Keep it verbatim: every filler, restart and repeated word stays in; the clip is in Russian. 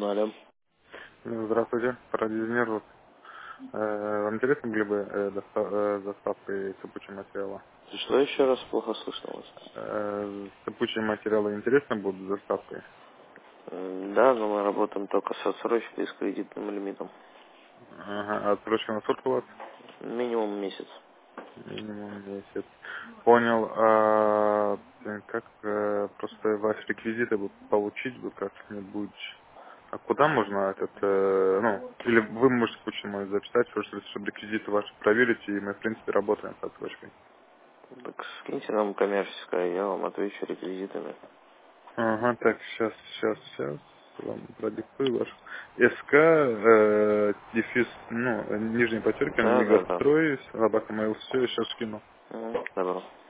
Алло. Ну, Здравствуйте, парадизинер. Вот. Э, Вам интересно были бы э, доста- э, доставкой сыпучего материала? Что еще раз плохо слышно вас? Э, Сыпучие материалы интересно будут с доставкой? М, Да, но мы работаем только с отсрочкой и с кредитным лимитом. Ага. А отсрочка на сколько у вас? Минимум месяц. Минимум месяц. Понял. А э, как э, просто ваши реквизиты бы получить бы как-нибудь? А куда можно этот, э, ну, или вы можете почту мою записать, просто чтобы реквизиты ваши проверить, и мы, в принципе, работаем с отсрочкой. Так скиньте нам коммерческое, я вам отвечу реквизитами. Ага, так, сейчас, сейчас, сейчас вам продиктую ваш. СК, э, дефис, ну, нижние подчеркивания, Да, да, да. мегастрой, собака mail, все, я сейчас скину. Мгм, Добро.